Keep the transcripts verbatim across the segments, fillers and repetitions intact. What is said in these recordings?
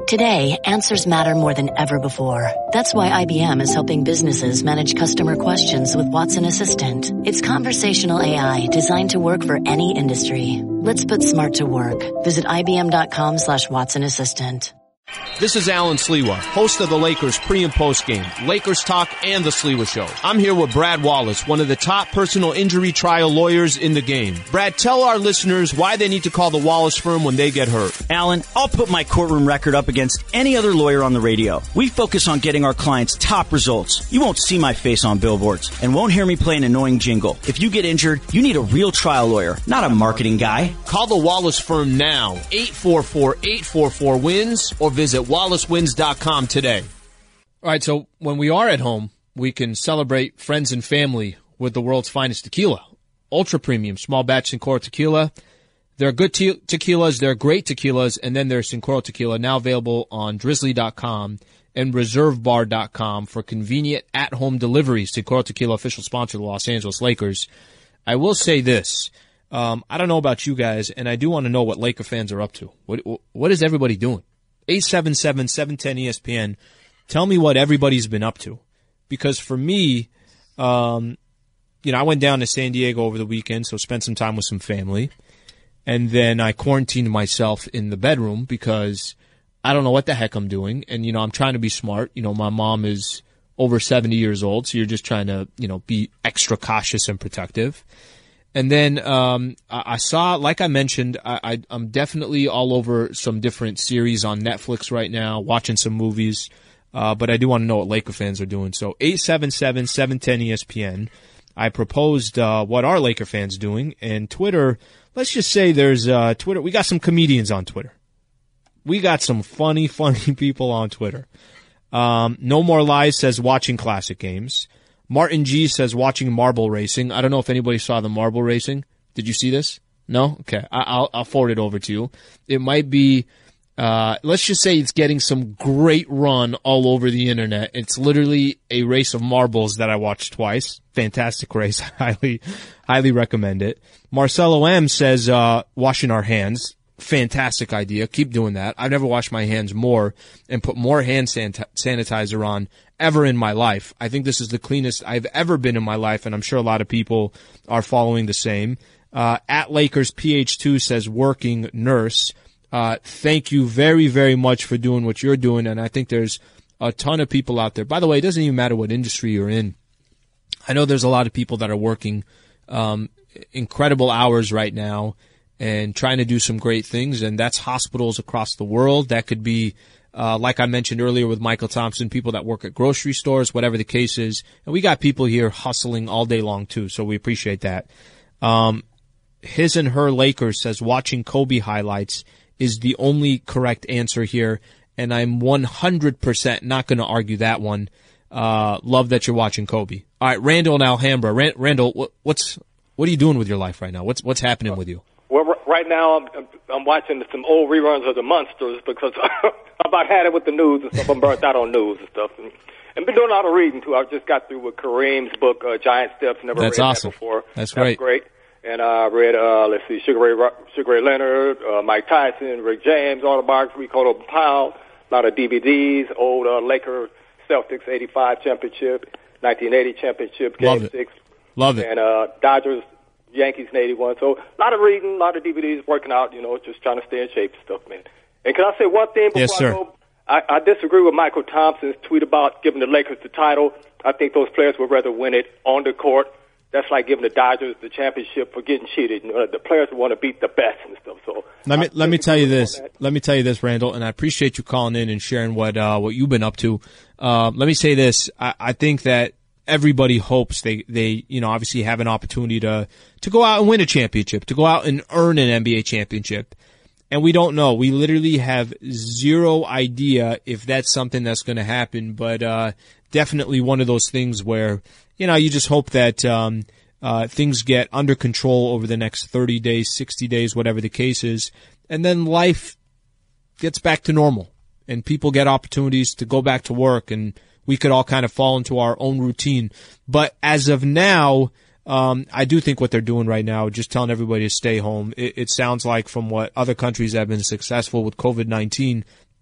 Today, answers matter more than ever before. That's why I B M is helping businesses manage customer questions with Watson Assistant. It's conversational A I designed to work for any industry. Let's put smart to work. Visit ibm.com slash Watson Assistant. This is Alan Sliwa, host of the Lakers pre- and post-game, Lakers Talk, and The Sliwa Show. I'm here with Brad Wallace, one of the top personal injury trial lawyers in the game. Brad, tell our listeners why they need to call the Wallace firm when they get hurt. Alan, I'll put my courtroom record up against any other lawyer on the radio. We focus on getting our clients top results. You won't see my face on billboards and won't hear me play an annoying jingle. If you get injured, you need a real trial lawyer, not a marketing guy. Call the Wallace firm now, eight four four, eight four four, W I N S, or visit wallace wins dot com today. All right, so when we are at home, we can celebrate friends and family with the world's finest tequila. Ultra premium, small batch Cincoro tequila. They're good te- tequilas, they're great tequilas, and then there's Cincoro tequila, now available on drizzly dot com and reserve bar dot com for convenient at-home deliveries. Cincoro tequila, official sponsor of the Los Angeles Lakers. I will say this. Um, I don't know about you guys, and I do want to know what Laker fans are up to. What What is everybody doing? eight seven seven, seven one zero, E S P N. Tell me what everybody's been up to. Because for me, um, you know, I went down to San Diego over the weekend, so spent some time with some family. And then I quarantined myself in the bedroom because I don't know what the heck I'm doing. And, you know, I'm trying to be smart. You know, my mom is over seventy years old, so you're just trying to, you know, be extra cautious and protective. And then um I saw, like I mentioned, I, I, I'm definitely all over some different series on Netflix right now, watching some movies, uh, but I do want to know what Laker fans are doing. So eight seven seven, seven one zero, E S P N. I proposed uh, what are Laker fans doing, and Twitter, let's just say there's uh, Twitter. We got some comedians on Twitter. We got some funny, funny people on Twitter. Um, No More Lies says watching classic games. Martin G says watching marble racing. I don't know if anybody saw the marble racing. Did you see this? No? Okay. I, I'll, I'll forward it over to you. It might be, uh, let's just say it's getting some great run all over the internet. It's literally a race of marbles that I watched twice. Fantastic race. highly, highly recommend it. Marcelo M says, uh, washing our hands. Fantastic idea. Keep doing that. I've never washed my hands more and put more hand sanitizer on ever in my life. I think this is the cleanest I've ever been in my life, and I'm sure a lot of people are following the same. Uh, at Lakers P H two says working nurse. Uh, thank you very, very much for doing what you're doing, and I think there's a ton of people out there. By the way, it doesn't even matter what industry you're in. I know there's a lot of people that are working um, incredible hours right now and trying to do some great things, and that's hospitals across the world. That could be, uh, like I mentioned earlier with Michael Thompson, people that work at grocery stores, whatever the case is. And we got people here hustling all day long too, so we appreciate that. Um, his and her Lakers says watching Kobe highlights is the only correct answer here, and I'm one hundred percent not going to argue that one. Uh, love that you're watching Kobe. All right, Randall in Alhambra. Rand- Randall, what, what's, what are you doing with your life right now? What's, what's happening with you? Well, right now I'm, I'm watching some old reruns of The Munsters because I about had it with the news and stuff. I'm burnt out on news and stuff. And, and been doing a lot of reading, too. I just got through with Kareem's book, uh, Giant Steps. Never That's read awesome. that before. That's, That's great. great. And I uh, read, uh, let's see, Sugar Ray, Sugar Ray Leonard, uh, Mike Tyson, Rick James, autobiography, Cotto Powell, a lot of D V Ds, old uh, Laker Celtics eighty-five championship, nineteen eighty championship, game Love it. six. Love it. And uh, Dodgers, Yankees in eighty-one. So a lot of reading, a lot of D V Ds, working out, you know, just trying to stay in shape and stuff, man. And can I say one thing before Yes, sir. I go? I, I disagree with Michael Thompson's tweet about giving the Lakers the title. I think those players would rather win it on the court. That's like giving the Dodgers the championship for getting cheated. You know, the players want to beat the best and stuff. So let me I let me tell you this. that. Let me tell you this, Randall, and I appreciate you calling in and sharing what uh, what you've been up to. Uh, let me say this. I, I think that everybody hopes they they you know obviously have an opportunity to to go out and win a championship, to go out and earn an N B A championship. And we don't know. We literally have zero idea if that's something that's going to happen, but uh definitely one of those things where, you know, you just hope that um uh things get under control over the next thirty days, sixty days, whatever the case is, and then life gets back to normal and people get opportunities to go back to work and we could all kind of fall into our own routine. But as of now, Um, I do think what they're doing right now, just telling everybody to stay home. It, it sounds like from what other countries have been successful with COVID nineteen,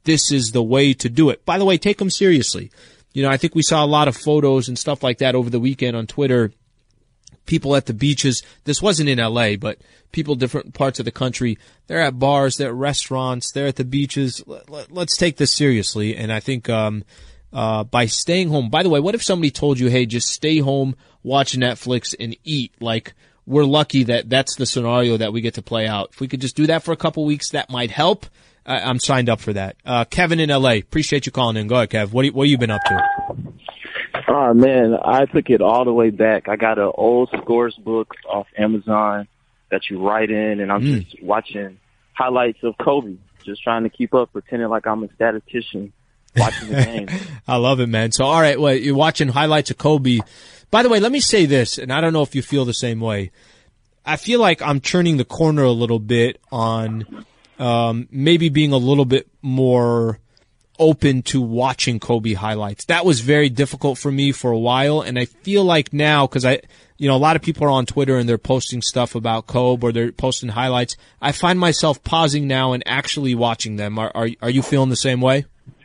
this is the way to do it. By the way, take them seriously. You know, I think we saw a lot of photos and stuff like that over the weekend on Twitter. People at the beaches. This wasn't in L A, but people different parts of the country. They're at bars, they're at restaurants, they're at the beaches. Let's take this seriously. And I think um, uh, by staying home. By the way, what if somebody told you, hey, just stay home, watch Netflix, and eat? Like, we're lucky that that's the scenario that we get to play out. If we could just do that for a couple weeks, that might help. I- I'm signed up for that. Uh, Kevin in L A, appreciate you calling in. Go ahead, Kev. What, you, what have you been up to? Oh, man, I took it all the way back. I got an old scores book off Amazon that you write in, and I'm mm. just watching highlights of Kobe, just trying to keep up, pretending like I'm a statistician watching the game. I love it, man. So, all right, well, you're watching highlights of Kobe. By the way, let me say this, and I don't know if you feel the same way. I feel like I'm turning the corner a little bit on um, maybe being a little bit more open to watching Kobe highlights. That was very difficult for me for a while, and I feel like now, because I, you know, a lot of people are on Twitter and they're posting stuff about Kobe or they're posting highlights. I find myself pausing now and actually watching them. Are are, are you feeling the same way?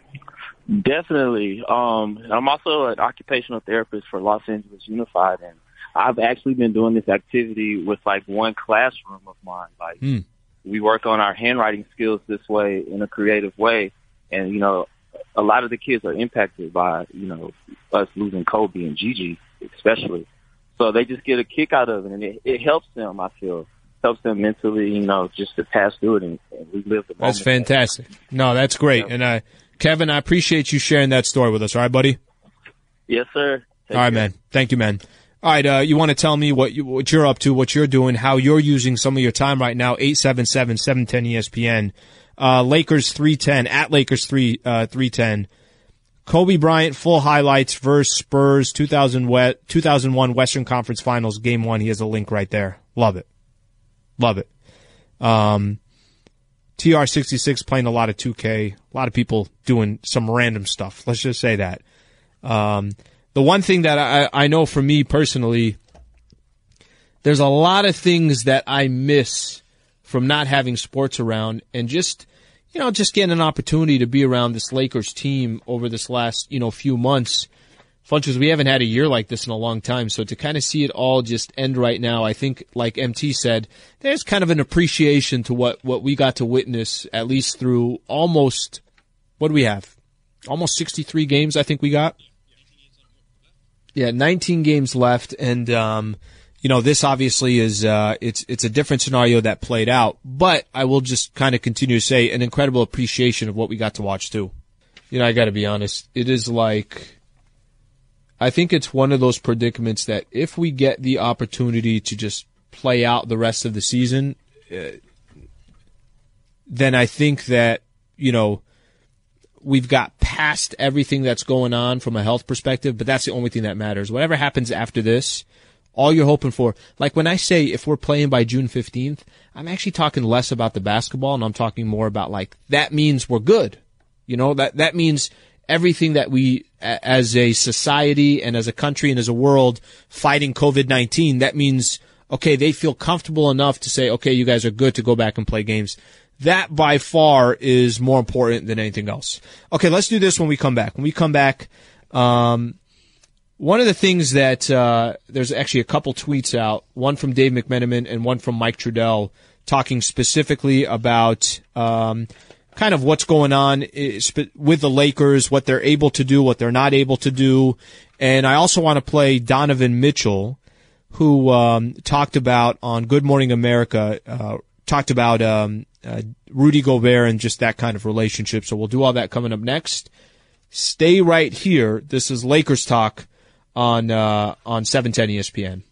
Definitely. Um, I'm also an occupational therapist for Los Angeles Unified, and I've actually been doing this activity with like one classroom of mine. Like hmm. we work on our handwriting skills this way in a creative way. And, you know, a lot of the kids are impacted by, you know, us losing Kobe and Gigi, especially. So they just get a kick out of it, and it, it helps them, I feel. Helps them mentally, you know, just to pass through it and, and relive the moment. That's fantastic. No, that's great. Yeah. And, uh, Kevin, I appreciate you sharing that story with us. All right, buddy? Yes, sir. Take All right, care. man. Thank you, man. All right, uh, you want to tell me what, you, what you're up to, what you're doing, how you're using some of your time right now, eight seven seven, seven one zero, E S P N. Uh, Lakers three ten, at Lakers three, uh, three ten. Kobe Bryant, full highlights versus Spurs, two thousand we- two thousand one Western Conference Finals, game one. He has a link right there. Love it. Love it. Um, T R sixty-six playing a lot of two K. A lot of people doing some random stuff. Let's just say that. Um, the one thing that I, I know for me personally, there's a lot of things that I miss from not having sports around, and just, you know, just getting an opportunity to be around this Lakers team over this last, you know, few months. Funches, we haven't had a year like this in a long time, so to kind of see it all just end right now, I think, like M T said, there's kind of an appreciation to what, what we got to witness, at least through almost, what do we have? Almost sixty-three games, I think we got. Yeah, nineteen games left, and, um, you know, this obviously is, uh, it's, it's a different scenario that played out, but I will just kind of continue to say an incredible appreciation of what we got to watch too. You know, I gotta be honest. It is like, I think it's one of those predicaments that if we get the opportunity to just play out the rest of the season, uh, then I think that, you know, we've got past everything that's going on from a health perspective, but that's the only thing that matters. Whatever happens after this, all you're hoping for, like when I say if we're playing by June fifteenth, I'm actually talking less about the basketball, and I'm talking more about like, that means we're good. You know, that, that means everything that we, as a society and as a country and as a world fighting COVID nineteen, that means, okay, they feel comfortable enough to say, okay, you guys are good to go back and play games. That by far is more important than anything else. Okay, let's do this when we come back. When we come back, um, one of the things that, uh, there's actually a couple tweets out, one from Dave McMenamin and one from Mike Trudell, talking specifically about, um, kind of what's going on with the Lakers, what they're able to do, what they're not able to do. And I also want to play Donovan Mitchell, who, um, talked about on Good Morning America, uh, talked about, um, uh, Rudy Gobert and just that kind of relationship. So we'll do all that coming up next. Stay right here. This is Lakers Talk on uh, on seven ten E S P N.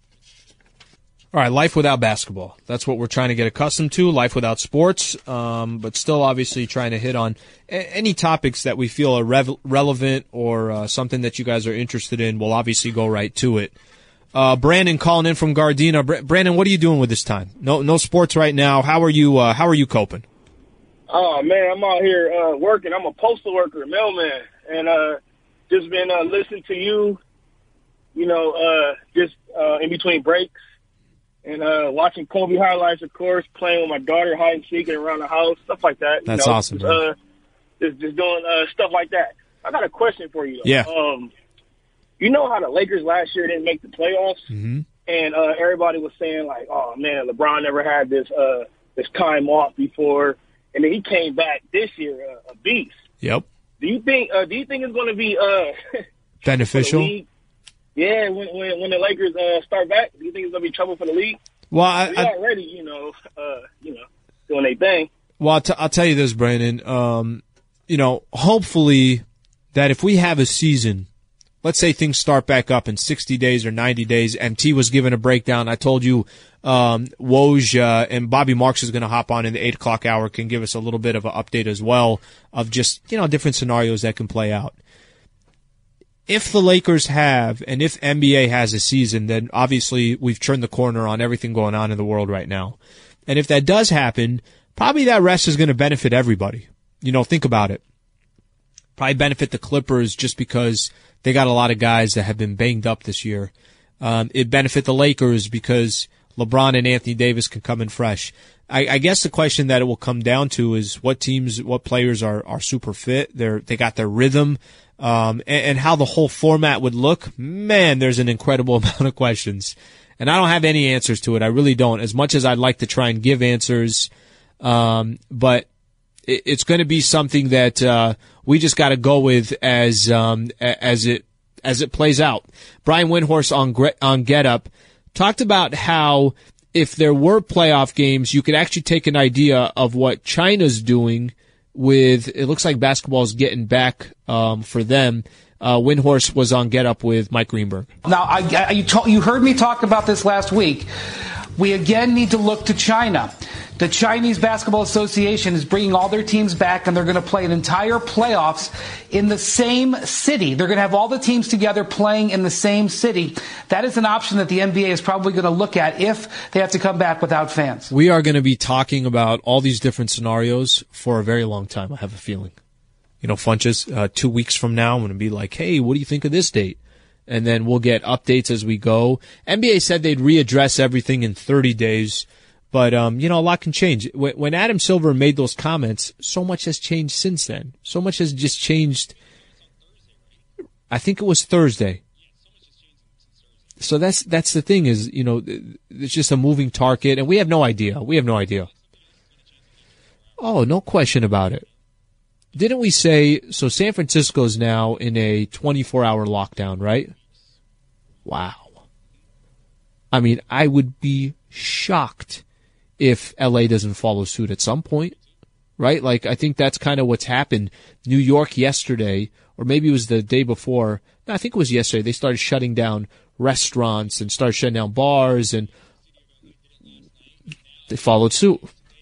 All right, life without basketball. That's what we're trying to get accustomed to, life without sports, um, but still obviously trying to hit on a- any topics that we feel are rev- relevant or uh, something that you guys are interested in. We'll obviously go right to it. Uh, Brandon calling in from Gardena. Br- Brandon, what are you doing with this time? No no sports right now. How are you uh, How are you coping? Oh, man, I'm out here uh, working. I'm a postal worker, mailman, and uh, just been uh, listening to you, you know, uh, just uh, in between breaks, and uh, watching Kobe highlights, of course, playing with my daughter, hide and seeking around the house, stuff like that. That's you know, awesome, uh, just, just doing uh, stuff like that. I got a question for you. Yeah. Um, you know how the Lakers last year didn't make the playoffs, mm-hmm. and uh, everybody was saying like, "Oh man, LeBron never had this uh, this time off before," and then he came back this year uh, a beast. Yep. Do you think? Uh, do you think it's going to be uh, beneficial? Yeah, when, when when the Lakers uh, start back, do you think it's going to be trouble for the league? Well, I, we I, already, you know, uh, you know, doing their thing. Well, I'll, t- I'll tell you this, Brandon. Um, you know, hopefully that if we have a season, let's say things start back up in sixty days or ninety days, and T was given a breakdown. I told you, um, Woj, uh, and Bobby Marks is going to hop on in the eight o'clock hour, can give us a little bit of an update as well of just, you know, different scenarios that can play out. If the Lakers have, and if N B A has a season, then obviously we've turned the corner on everything going on in the world right now. And if that does happen, probably that rest is going to benefit everybody. You know, think about it. Probably benefit the Clippers just because they got a lot of guys that have been banged up this year. Um, it benefit the Lakers because LeBron and Anthony Davis can come in fresh. I, I guess the question that it will come down to is what teams, what players are, are super fit. They're, they got their rhythm. Um, and, and how the whole format would look. Man, there's an incredible amount of questions. And I don't have any answers to it. I really don't. As much as I'd like to try and give answers, um, but it, it's going to be something that, uh, we just got to go with as, um, as it, as it plays out. Brian Windhorst on, on Get Up talked about how if there were playoff games, you could actually take an idea of what China's doing with, it looks like basketball is getting back, um, for them. Uh, Windhorst was on Get Up with Mike Greenberg. Now, I, I, you, talk, you heard me talk about this last week. We again need to look to China. The Chinese Basketball Association is bringing all their teams back, and they're going to play an entire playoffs in the same city. They're going to have all the teams together playing in the same city. That is an option that the N B A is probably going to look at if they have to come back without fans. We are going to be talking about all these different scenarios for a very long time, I have a feeling. You know, Funches, uh, two weeks from now, I'm going to be like, hey, what do you think of this date? And then we'll get updates as we go. N B A said they'd readdress everything in thirty days. But, um, you know, a lot can change. When Adam Silver made those comments, so much has changed since then. So much has just changed. I think it was Thursday. So that's, that's the thing is, you know, it's just a moving target and we have no idea. We have no idea. Oh, no question about it. Didn't we say, so San Francisco's now in a twenty-four hour lockdown, right? Wow. I mean, I would be shocked if L A doesn't follow suit at some point, right? Like, I think that's kind of what's happened. New York yesterday, or maybe it was the day before, no, I think it was yesterday, they started shutting down restaurants and started shutting down bars, and they followed suit.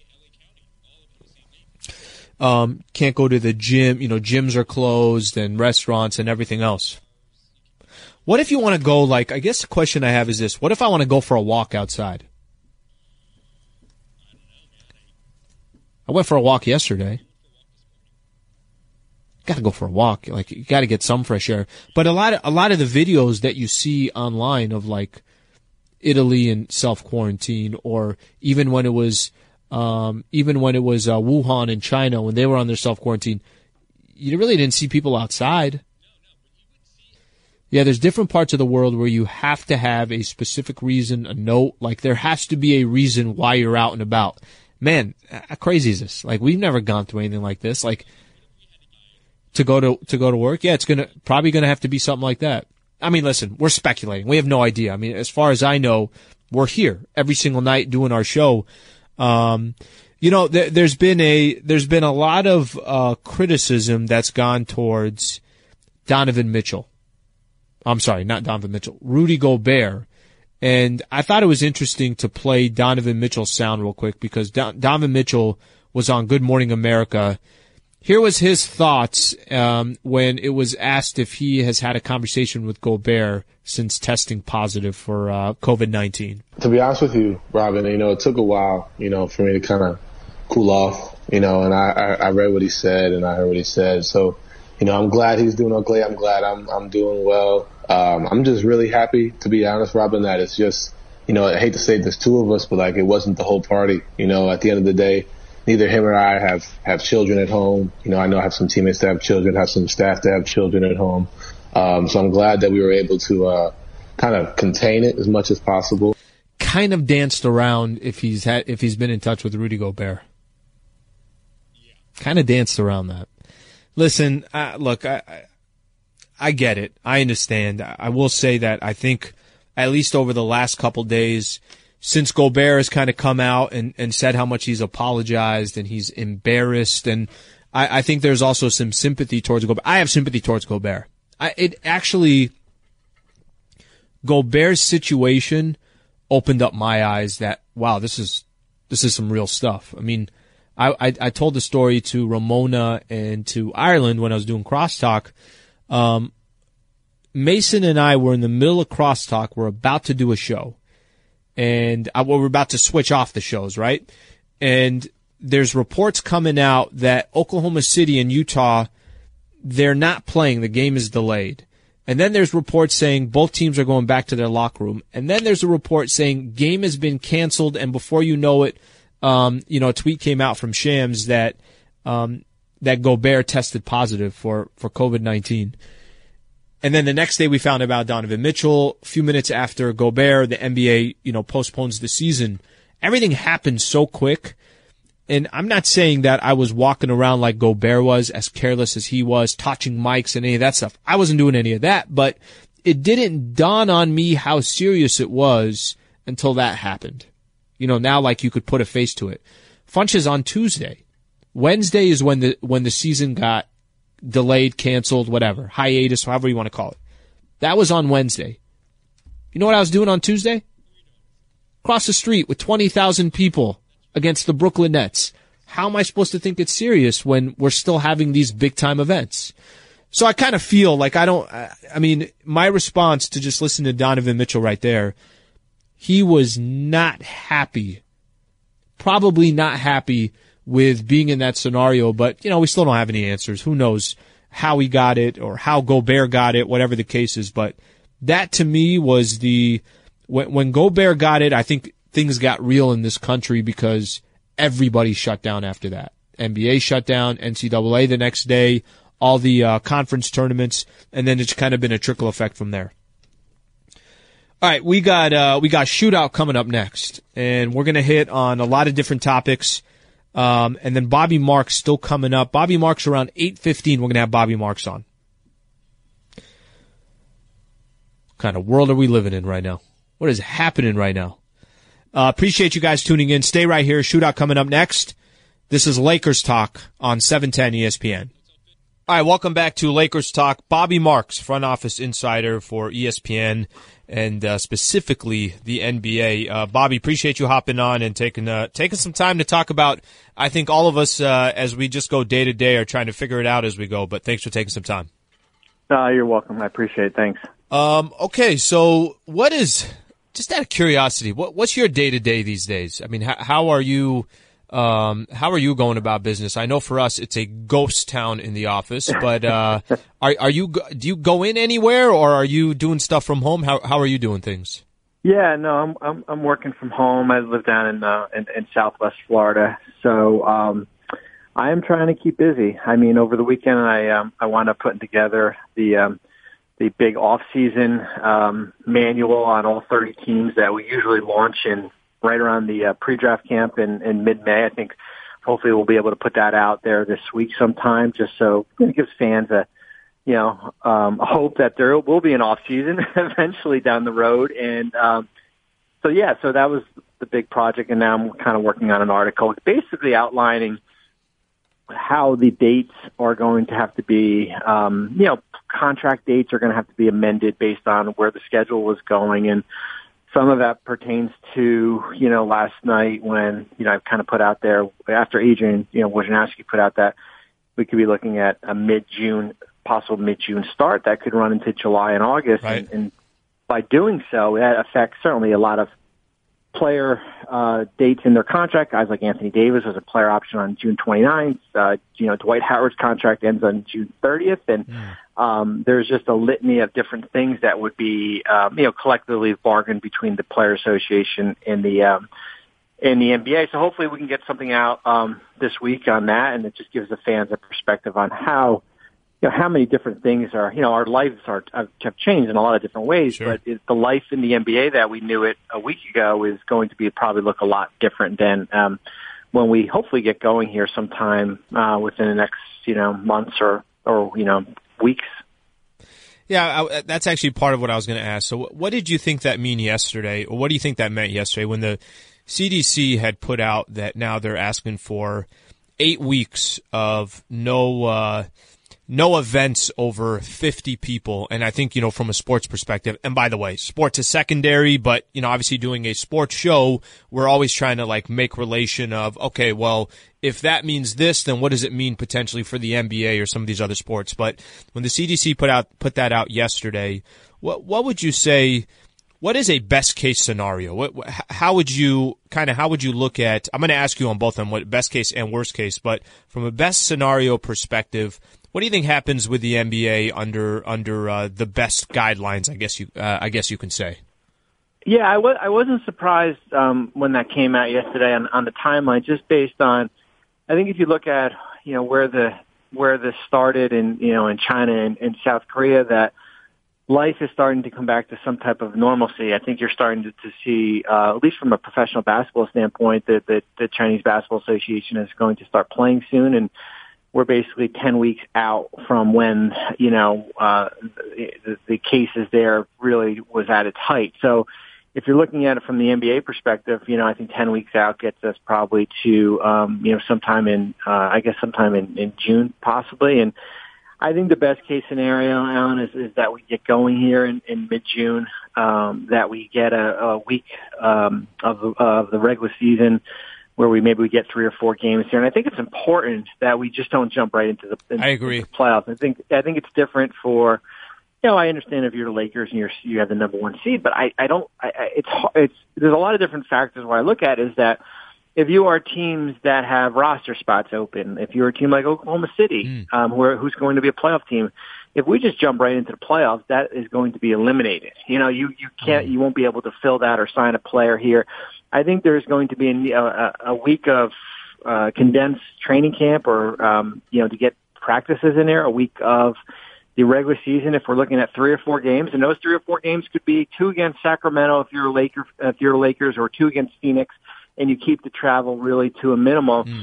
Um, can't go to the gym, you know, gyms are closed and restaurants and everything else. What if you want to go, like, I guess the question I have is this, what if I want to go for a walk outside? I went for a walk yesterday. Got to go for a walk. Like, you got to get some fresh air. But a lot of, a lot of the videos that you see online of like Italy and self-quarantine, or even when it was, um, even when it was, uh, Wuhan in China, when they were on their self-quarantine, you really didn't see people outside. Yeah, there's different parts of the world where you have to have a specific reason, a note. Like, there has to be a reason why you're out and about. Man, how crazy is this? Like, we've never gone through anything like this. Like, to go to, to go to work? Yeah, it's gonna, probably gonna have to be something like that. I mean, listen, we're speculating. We have no idea. I mean, as far as I know, we're here every single night doing our show. Um, you know, there, there's been a, there's been a lot of, uh, criticism that's gone towards Donovan Mitchell. I'm sorry, not Donovan Mitchell, Rudy Gobert. And I thought it was interesting to play Donovan Mitchell's sound real quick because Don- Donovan Mitchell was on Good Morning America. Here was his thoughts um, when it was asked if he has had a conversation with Gobert since testing positive for uh, COVID nineteen. To be honest with you, Robin, you know, it took a while, you know, for me to kind of cool off, you know, and I, I, I read what he said and I heard what he said. So, you know, I'm glad he's doing okay. I'm glad I'm I'm doing well. Um, I'm just really happy, to be honest, Robin, that it's just, you know, I hate to say there's two of us, but like it wasn't the whole party. You know, at the end of the day, neither him or I have, have children at home. You know, I know I have some teammates that have children, have some staff that have children at home. Um, so I'm glad that we were able to uh, kind of contain it as much as possible. Kind of danced around if he's had if he's been in touch with Rudy Gobert. Kind of danced around that. Listen, uh, look, I, I I get it. I understand. I will say that I think at least over the last couple days, since Gobert has kind of come out and, and said how much he's apologized and he's embarrassed, and I, I think there's also some sympathy towards Gobert. I have sympathy towards Gobert. I, it actually, Gobert's situation opened up my eyes that, wow, this is this is some real stuff. I mean, I, I, I told the story to Ramona and to Ireland when I was doing Crosstalk. Um, Mason and I were in the middle of Crosstalk. We're about to do a show. And I, well, we're about to switch off the shows, right? And there's reports coming out that Oklahoma City and Utah, they're not playing. The game is delayed. And then there's reports saying both teams are going back to their locker room. And then there's a report saying game has been canceled, and before you know it, um, you know, a tweet came out from Shams that um, that Gobert tested positive for, for COVID nineteen. And then the next day we found out about Donovan Mitchell. A few minutes after Gobert, the N B A, you know, postpones the season. Everything happened so quick. And I'm not saying that I was walking around like Gobert was, as careless as he was, touching mics and any of that stuff. I wasn't doing any of that, but it didn't dawn on me how serious it was until that happened. You know, now like you could put a face to it. Funch is on Tuesday. Wednesday is when the when the season got delayed, canceled, whatever, hiatus, however you want to call it. That was on Wednesday. You know what I was doing on Tuesday? Across the street with twenty thousand people against the Brooklyn Nets. How am I supposed to think it's serious when we're still having these big-time events? So I kind of feel like I don't, I mean, my response to just listen to Donovan Mitchell right there, he was not happy, probably not happy with being in that scenario, but, you know, we still don't have any answers. Who knows how he got it or how Gobert got it, whatever the case is. But that, to me, was the, when, when Gobert got it, I think things got real in this country because everybody shut down after that. N B A shut down, N C double A the next day, all the uh, conference tournaments, and then it's kind of been a trickle effect from there. All right, we got uh, we got Shootout coming up next, and we're going to hit on a lot of different topics. Um, and then Bobby Marks still coming up. Bobby Marks around eight fifteen. We're going to have Bobby Marks on. What kind of world are we living in right now? What is happening right now? Uh, appreciate you guys tuning in. Stay right here. Shootout coming up next. This is Lakers Talk on seven ten E S P N. All right, welcome back to Lakers Talk. Bobby Marks, front office insider for E S P N and uh, specifically the N B A. Uh, Bobby, appreciate you hopping on and taking uh, taking some time to talk about, I think all of us, uh, as we just go day to day, are trying to figure it out as we go, but thanks for taking some time. Uh, you're welcome. I appreciate it. Thanks. Um, okay, so what is... Just out of curiosity, what, what's your day to day these days? I mean, how, how are you, um, how are you going about business? I know for us it's a ghost town in the office, but uh, are are you do you go in anywhere or are you doing stuff from home? How how are you doing things? Yeah, no, I'm I'm, I'm working from home. I live down in uh, in, in Southwest Florida, so um, I am trying to keep busy. I mean, over the weekend, I um, I wound up putting together the. Um, the big off-season um, manual on all thirty teams that we usually launch in right around the uh, pre-draft camp in, in mid-May. I think hopefully we'll be able to put that out there this week sometime, just so it gives fans a, you know, um, a hope that there will be an off-season eventually down the road. And um, so, yeah, so that was the big project, and now I'm kind of working on an article basically outlining how the dates are going to have to be, um, you know, contract dates are going to have to be amended based on where the schedule was going. And some of that pertains to, you know, last night when, you know, I've kind of put out there after Adrian, you know, Wojnarowski put out that we could be looking at a mid-June, possible mid-June start that could run into July and August. Right. And, and by doing so, that affects certainly a lot of player uh, dates in their contract. Guys like Anthony Davis has a player option on June twenty-ninth. Uh, you know, Dwight Howard's contract ends on June thirtieth. And mm. um, there's just a litany of different things that would be, um, you know, collectively bargained between the Player Association and the um, in the N B A. So hopefully we can get something out um, this week on that, and it just gives the fans a perspective on how, you know, how many different things are, you know, our lives are have changed in a lot of different ways. Sure. But it, the life in the N B A that we knew it a week ago is going to be probably look a lot different than um, when we hopefully get going here sometime uh, within the next, you know, months or or you know weeks. Yeah, I, that's actually part of what I was going to ask. So what did you think that mean yesterday, or what do you think that meant yesterday when the C D C had put out that now they're asking for eight weeks of no uh, no events over fifty people? And I think, you know, from a sports perspective, and by the way, sports is secondary, but, you know, obviously doing a sports show, we're always trying to, like, make relation of, okay, well, if that means this, then what does it mean potentially for the N B A or some of these other sports? But when the C D C put out put that out yesterday, what what would you say? What is a best case scenario? What, how would you kind of how would you look at? I'm going to ask you on both of them, what best case and worst case. But from a best scenario perspective, what do you think happens with the N B A under under uh, the best guidelines? I guess you uh, I guess you can say. Yeah, I, w- I wasn't surprised um, when that came out yesterday on, on the timeline, just based on. I think if you look at, you know, where the where this started in, you know, in China and, and South Korea, that life is starting to come back to some type of normalcy. I think you're starting to, to see, uh, at least from a professional basketball standpoint, that, that the Chinese Basketball Association is going to start playing soon, and we're basically ten weeks out from when, you know, uh, the, the cases there really was at its height. So if you're looking at it from the N B A perspective, you know, I think ten weeks out gets us probably to, um, you know, sometime in, uh, I guess sometime in, in June possibly. And I think the best case scenario, Alan, is, is that we get going here in, in mid-June, um, that we get a, a week um, of, of the regular season where we maybe we get three or four games here. And I think it's important that we just don't jump right into the, into I agree. the playoffs. I think I think it's different for, you know, I understand if you're the Lakers and you're you have the number one seed, but I, I don't. I, I, it's it's there's a lot of different factors. What I look at is that if you are teams that have roster spots open, if you're a team like Oklahoma City, mm. um, who are, who's going to be a playoff team, if we just jump right into the playoffs, that is going to be eliminated. You know, you you can't, you won't be able to fill that or sign a player here. I think there's going to be a, a, a week of uh, condensed training camp, or um, you know, to get practices in there, a week of the regular season. If we're looking at three or four games, and those three or four games could be two against Sacramento if you're a Laker, if you're Lakers, or two against Phoenix, and you keep the travel really to a minimum. Mm.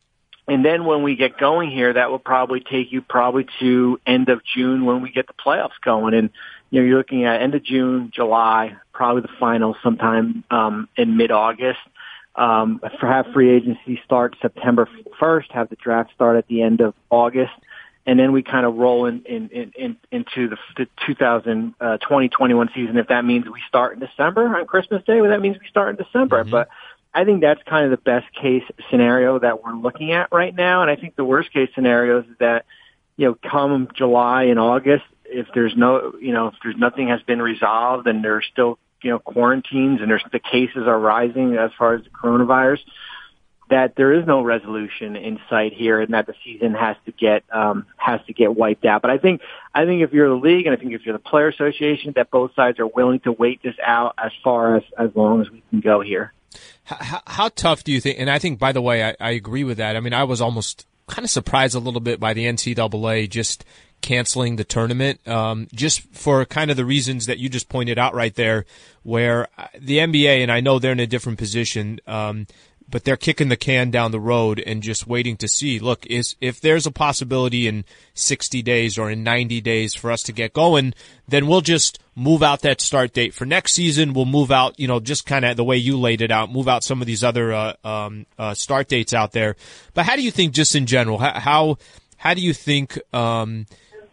And then when we get going here, that will probably take you probably to end of June when we get the playoffs going. And, you know, you're looking at end of June, July, probably the finals sometime um, in mid-August. Um, for have free agency start September first, have the draft start at the end of August. And then we kind of roll in, in, in, in into the, the two thousand twenty twenty-one season. If that means we start in December on Christmas Day, well, that means we start in December. Mm-hmm. But I think that's kind of the best case scenario that we're looking at right now. And I think the worst case scenario is that, you know, come July and August, if there's no, you know, if there's nothing has been resolved and there's still, you know, quarantines and there's the cases are rising as far as the coronavirus, that there is no resolution in sight here, and that the season has to get um, has to get wiped out. But I think I think if you're the league, and I think if you're the player association, that both sides are willing to wait this out as far as as long as we can go here. How, how tough do you think? And I think, by the way, I, I agree with that. I mean, I was almost kind of surprised a little bit by the N C double A just canceling the tournament, um, just for kind of the reasons that you just pointed out right there, where the N B A, and I know they're in a different position, um, but they're kicking the can down the road and just waiting to see, look, is if there's a possibility in sixty days or in ninety days for us to get going, then we'll just move out that start date for next season. We'll move out, you know, just kind of the way you laid it out, move out some of these other uh, um, uh, start dates out there. But how do you think, just in general, how how, how do you think, um,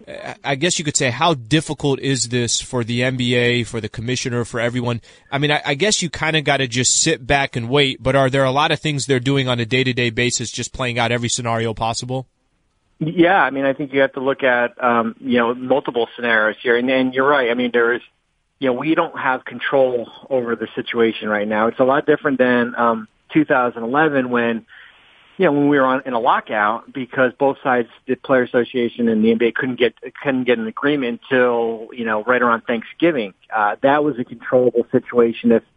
I guess you could say, how difficult is this for the N B A, for the commissioner, for everyone? I mean, I, I guess you kind of got to just sit back and wait, but are there a lot of things they're doing on a day-to-day basis, just playing out every scenario possible? Yeah, I mean, I think you have to look at, um, you know, multiple scenarios here. And, and you're right. I mean, there is, you know, we don't have control over the situation right now. It's a lot different than um, two thousand eleven when, you know, when we were on in a lockout, because both sides, the Player Association and the N B A, couldn't get couldn't get an agreement until, you know, right around Thanksgiving. Uh, that was a controllable situation if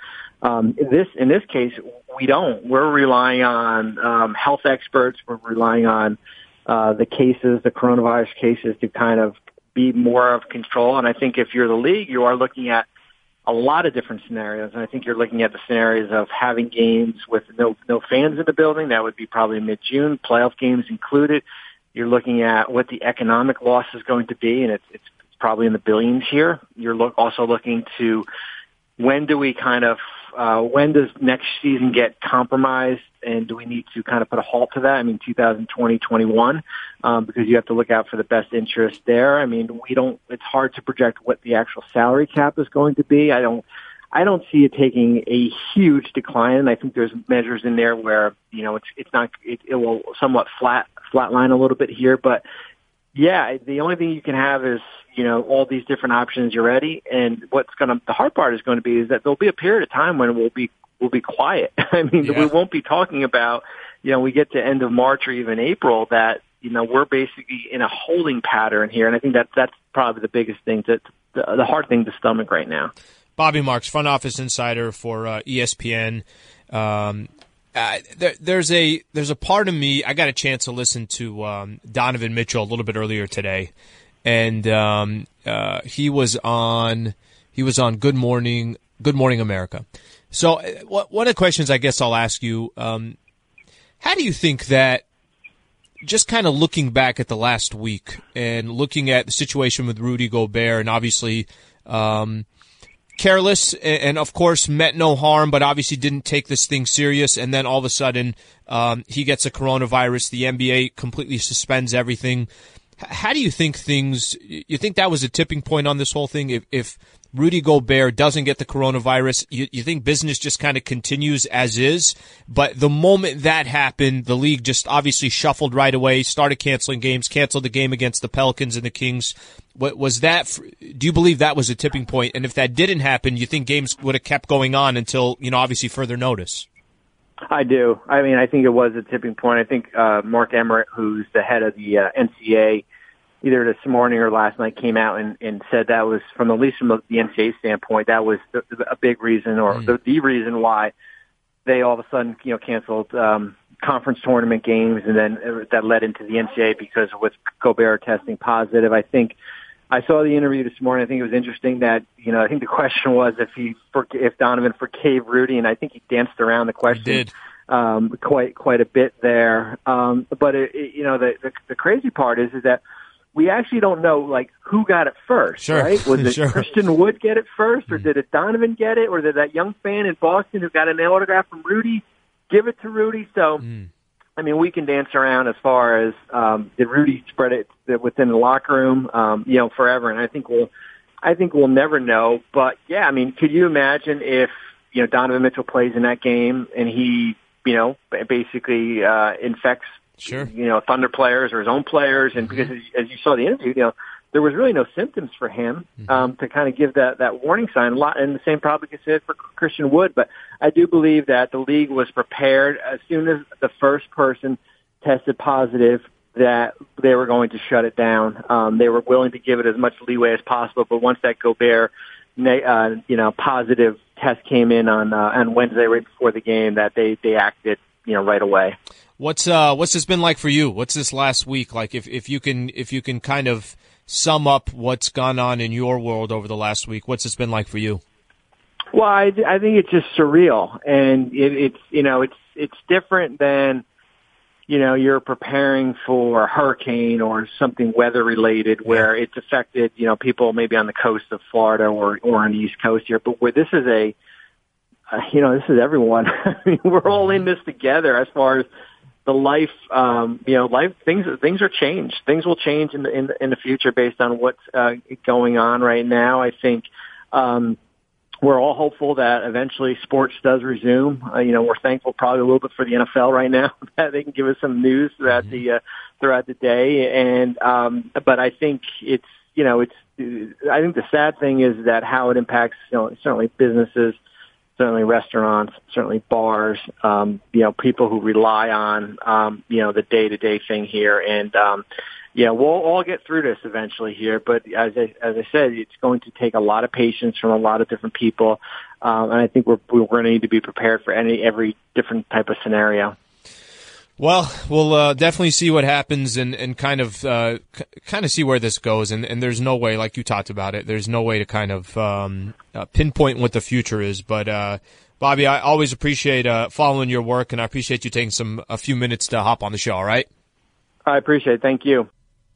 Um, this in this case, we don't. We're relying on um, health experts. We're relying on uh, the cases, the coronavirus cases, to kind of be more of control. And I think if you're the league, you are looking at a lot of different scenarios. And I think you're looking at the scenarios of having games with no no fans in the building. That would be probably mid-June, playoff games included. You're looking at what the economic loss is going to be, and it's, it's probably in the billions here. You're look, also looking to when do we kind of, uh, when does next season get compromised, and do we need to kind of put a halt to that? I mean, two thousand twenty, twenty-one, um, because you have to look out for the best interest there. I mean, we don't, it's hard to project what the actual salary cap is going to be. I don't, I don't see it taking a huge decline. And I think there's measures in there where, you know, it's, it's not, it, it will somewhat flat, flatline a little bit here, but yeah, the only thing you can have is, you know, all these different options you're ready. And what's going to, the hard part is going to be is that there'll be a period of time when we'll be, we'll be quiet. I mean, yeah. we won't be talking about, you know, we get to end of March or even April that, you know, we're basically in a holding pattern here. And I think that that's probably the biggest thing, to, the, the hard thing to stomach right now. Bobby Marks, front office insider for uh, E S P N. Um, Uh, there, there's a there's a part of me. I got a chance to listen to um, Donovan Mitchell a little bit earlier today, and um, uh, he was on he was on Good Morning Good Morning America. So uh, one of the questions I guess I'll ask you: um, how do you think that, just kind of looking back at the last week and looking at the situation with Rudy Gobert, and obviously. Um, Careless, and of course meant no harm, but obviously didn't take this thing serious. And then all of a sudden, um, he gets a coronavirus. The N B A completely suspends everything. How do you think things? You think that was a tipping point on this whole thing? If, if Rudy Gobert doesn't get the coronavirus, you, you think business just kind of continues as is? But the moment that happened, the league just obviously shuffled right away, started canceling games, canceled the game against the Pelicans and the Kings. What was that? Do you believe that was a tipping point? And if that didn't happen, you think games would have kept going on until, you know, obviously further notice? I do. I mean, I think it was a tipping point. I think uh, Mark Emmert, who's the head of the uh, N C A A, either this morning or last night came out and, and said that was, from at least from the N C A A standpoint, that was the, a big reason, or mm. the, the reason why they all of a sudden, you know, canceled um, conference tournament games, and then that led into the N C A A because with Gobert testing positive. I think I saw the interview this morning. I think it was interesting that, you know, I think the question was if he, if Donovan forgave Rudy, and I think he danced around the question. He did. Um, quite, quite a bit there. Um, but it, it, you know, the, the, the crazy part is, is that we actually don't know, like, who got it first, sure. right? Was it sure. Christian Wood get it first, or did it Donovan get it, or did that young fan in Boston who got an autograph from Rudy give it to Rudy? So, mm. I mean, we can dance around as far as um, did Rudy spread it within the locker room, um, you know, forever. And I think we'll, I think we'll never know. But yeah, I mean, could you imagine if, you know, Donovan Mitchell plays in that game and he, you know, basically uh, infects, sure. you know, Thunder players or his own players, and mm-hmm. because as you saw the interview, you know, there was really no symptoms for him mm-hmm. um, to kind of give that, that warning sign. A lot, and the same probably could say for Christian Wood. But I do believe that the league was prepared as soon as the first person tested positive that they were going to shut it down. Um, they were willing to give it as much leeway as possible. But once that Gobert, uh, you know, positive test came in on uh, on Wednesday right before the game, that they they acted, you know, right away. What's uh what's this been like for you? What's this last week like? If if you can if you can kind of sum up what's gone on in your world over the last week, what's this been like for you? Well, I, I think it's just surreal, and it, it's you know it's it's different than, you know, you're preparing for a hurricane or something weather related where it's affected, you know, people maybe on the coast of Florida or or on the East Coast here, but where this is a uh, you know this is everyone. I mean, we're all in this together as far as the life, um, you know, life things things are changed. Things will change in the in the, in the future based on what's uh, going on right now. I think um, we're all hopeful that eventually sports does resume. Uh, you know, we're thankful probably a little bit for the N F L right now that they can give us some news throughout mm-hmm. the uh, throughout the day. And um, but I think it's you know it's I think the sad thing is that how it impacts, you know, certainly businesses. Certainly restaurants, certainly bars, um, you know, people who rely on, um, you know, the day-to-day thing here. And, um, yeah, we'll all get through this eventually here. But as I, as I said, it's going to take a lot of patience from a lot of different people. Um, and I think we're, we're going to need to be prepared for any every different type of scenario. Well, we'll uh, definitely see what happens and, and kind of uh, c- kind of see where this goes. And, and there's no way, like you talked about it, there's no way to kind of um, uh, pinpoint what the future is. But, uh, Bobby, I always appreciate uh, following your work, and I appreciate you taking some a few minutes to hop on the show, all right? I appreciate it. Thank you.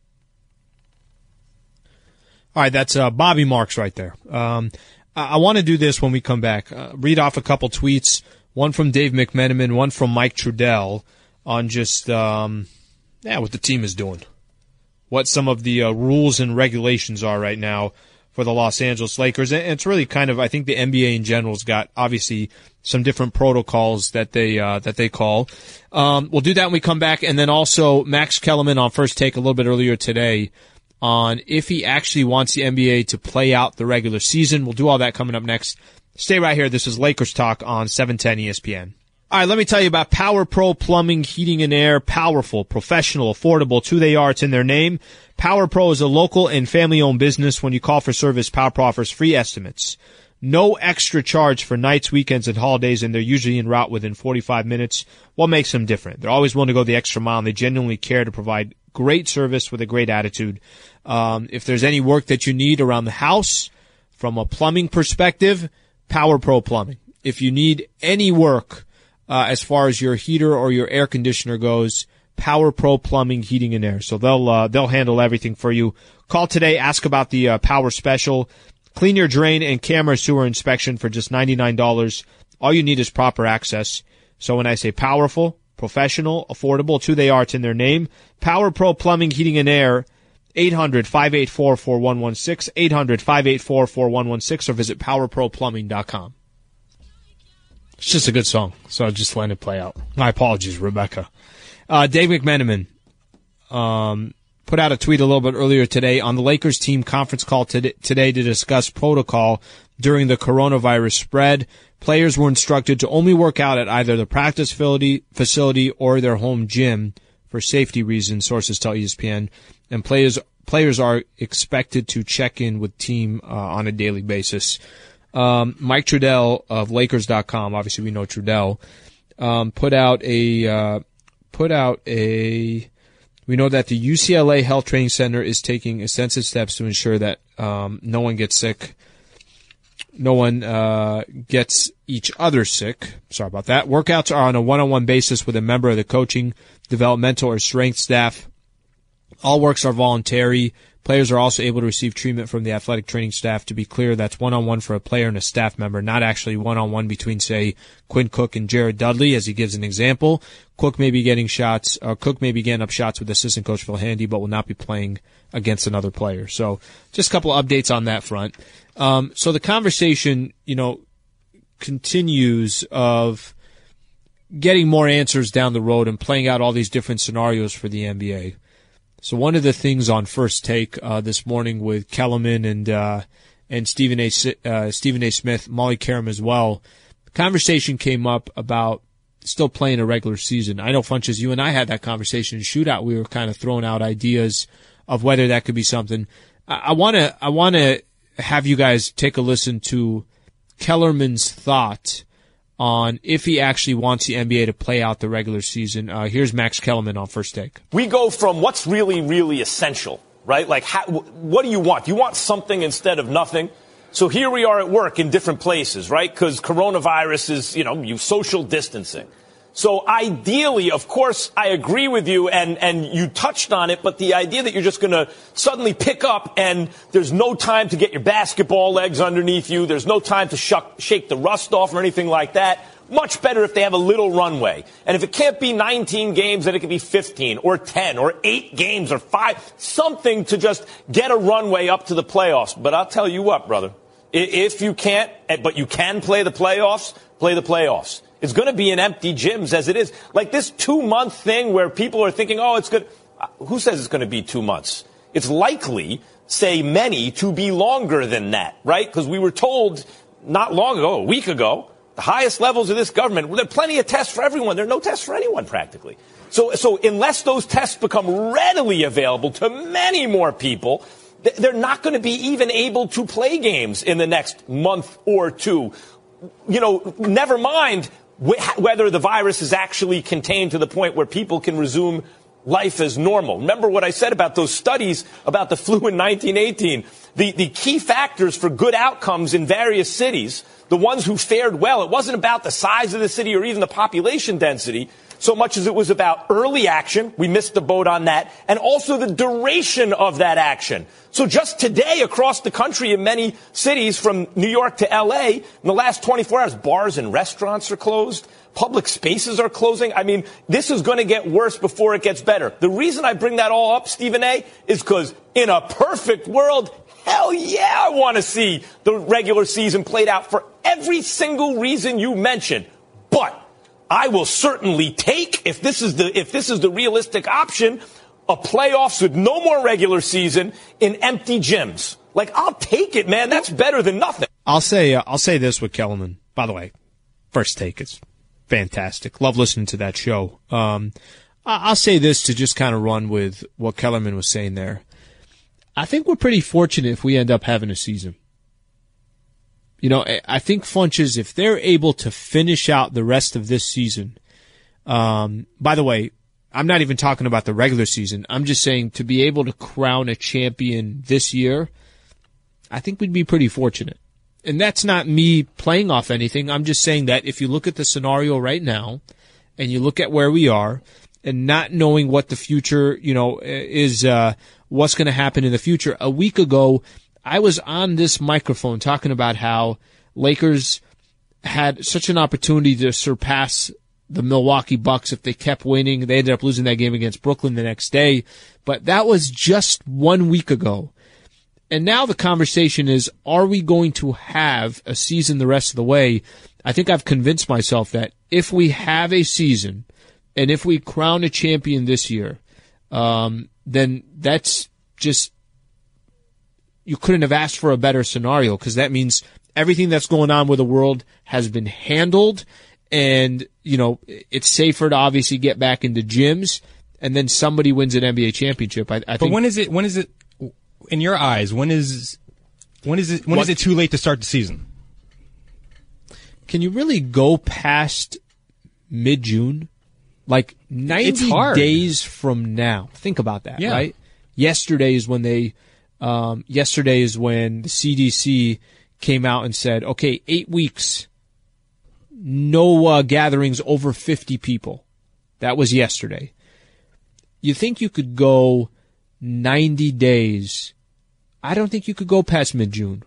All right, that's uh, Bobby Marks right there. Um, I, I want to do this when we come back. Uh, read off a couple tweets, one from Dave McMenamin, one from Mike Trudell, on just um, yeah, what the team is doing, what some of the uh, rules and regulations are right now for the Los Angeles Lakers. And it's really kind of, I think the N B A in general has got obviously some different protocols that they uh, that they call. Um, we'll do that when we come back, and then also Max Kellerman on First Take a little bit earlier today on if he actually wants the N B A to play out the regular season. We'll do all that coming up next. Stay right here. This is Lakers Talk on seven ten E S P N. All right, let me tell you about Power Pro Plumbing, Heating and Air. Powerful, professional, affordable. It's who they are. It's in their name. Power Pro is a local and family-owned business. When you call for service, Power Pro offers free estimates. No extra charge for nights, weekends, and holidays, and they're usually en route within forty-five minutes. What makes them different? They're always willing to go the extra mile, and they genuinely care to provide great service with a great attitude. Um, if there's any work that you need around the house from a plumbing perspective, Power Pro Plumbing. If you need any work uh, as far as your heater or your air conditioner goes, Power Pro Plumbing, Heating and Air. So they'll uh, they'll handle everything for you. Call today. Ask about the uh, Power Special. Clean your drain and camera sewer inspection for just ninety-nine dollars. All you need is proper access. So when I say powerful, professional, affordable, it's who they are. It's in their name. Power Pro Plumbing, Heating and Air. eight hundred, five eight four, four one one six. eight hundred, five eight four, four one one six or visit power pro plumbing dot com. It's just a good song, so I'll just let it play out. My apologies, Rebecca. Uh, Dave McMenamin um, put out a tweet a little bit earlier today on the Lakers team conference call today, today to discuss protocol during the coronavirus spread. Players were instructed to only work out at either the practice facility, facility or their home gym for safety reasons, sources tell E S P N. And players players are expected to check in with team uh, on a daily basis. Um, Mike Trudell of Lakers dot com, obviously we know Trudell, um, put out a uh, put out a. We know that the U C L A Health Training Center is taking extensive steps to ensure that um, no one gets sick, no one uh, gets each other sick. Sorry about that. Workouts are on a one-on-one basis with a member of the coaching, developmental, or strength staff. All works are voluntary. Players are also able to receive treatment from the athletic training staff. To be clear, that's one-on-one for a player and a staff member, not actually one-on-one between, say, Quinn Cook and Jared Dudley, as he gives an example. Cook may be getting shots, or Cook may be getting up shots with assistant coach Phil Handy, but will not be playing against another player. So just a couple of updates on that front. Um, so the conversation, you know, continues of getting more answers down the road and playing out all these different scenarios for the N B A. So one of the things on First Take uh, this morning with Kellerman and uh, and Stephen A. Uh, Stephen A. Smith, Molly Karam as well, the conversation came up about still playing a regular season. I know, Funches, you and I had that conversation in Shootout. We were kind of throwing out ideas of whether that could be something. I want to I want to have you guys take a listen to Kellerman's thought on if he actually wants the N B A to play out the regular season. Uh, here's Max Kellerman on First Take. We go from what's really, really essential, right? Like, how, what do you want? You want something instead of nothing. So here we are at work in different places, right? Because coronavirus is, you know, you social distancing. So ideally, of course, I agree with you, and, and you touched on it, but the idea that you're just going to suddenly pick up and there's no time to get your basketball legs underneath you, there's no time to shuck, shake the rust off or anything like that, much better if they have a little runway. And if it can't be nineteen games, then it can be fifteen or ten or eight games or five, something to just get a runway up to the playoffs. But I'll tell you what, brother, if you can't, but you can play the playoffs, play the playoffs. It's going to be in empty gyms as it is. Like this two-month thing where people are thinking, oh, it's good. Who says it's going to be two months? It's likely, say many, to be longer than that, right? Because we were told not long ago, a week ago, the highest levels of this government, there are plenty of tests for everyone. There are no tests for anyone practically. So, so unless those tests become readily available to many more people, they're not going to be even able to play games in the next month or two. You know, never mind wh- whether the virus is actually contained to the point where people can resume life as normal. Remember what I said about those studies about the flu in nineteen eighteen. The, the key factors for good outcomes in various cities, the ones who fared well, it wasn't about the size of the city or even the population density so much as it was about early action. We missed the boat on that. And also the duration of that action. So just today across the country in many cities from New York to L A, in the last twenty-four hours, bars and restaurants are closed. Public spaces are closing. I mean, this is going to get worse before it gets better. The reason I bring that all up, Stephen A., is because in a perfect world, hell yeah, I want to see the regular season played out for every single reason you mentioned. But I will certainly take, if this is the if this is the realistic option, a playoffs with no more regular season in empty gyms. Like, I'll take it, man. That's better than nothing. I'll say uh, I'll say this with Kellerman. By the way, First Take is fantastic. Love listening to that show. Um, I'll say this to just kind of run with what Kellerman was saying there. I think we're pretty fortunate if we end up having a season. You know, I think Funches, if they're able to finish out the rest of this season, um, by the way, I'm not even talking about the regular season. I'm just saying to be able to crown a champion this year, I think we'd be pretty fortunate. And that's not me playing off anything. I'm just saying that if you look at the scenario right now and you look at where we are and not knowing what the future, you know, is, uh, what's going to happen in the future. A week ago, I was on this microphone talking about how Lakers had such an opportunity to surpass the Milwaukee Bucks if they kept winning. They ended up losing that game against Brooklyn the next day. But that was just one week ago. And now the conversation is, are we going to have a season the rest of the way? I think I've convinced myself that if we have a season and if we crown a champion this year, um, then that's just, you couldn't have asked for a better scenario, because that means everything that's going on with the world has been handled, and, you know, it's safer to obviously get back into gyms, and then somebody wins an N B A championship. I, I but think. when is it, when is it, in your eyes, when is, when is it, when what, is it too late to start the season? Can you really go past mid-June? Like ninety days from now. Think about that, yeah. Right? Yesterday is when they, um, yesterday is when the C D C came out and said, okay, eight weeks, no uh, gatherings over fifty people. That was yesterday. You think you could go ninety days? I don't think you could go past mid-June.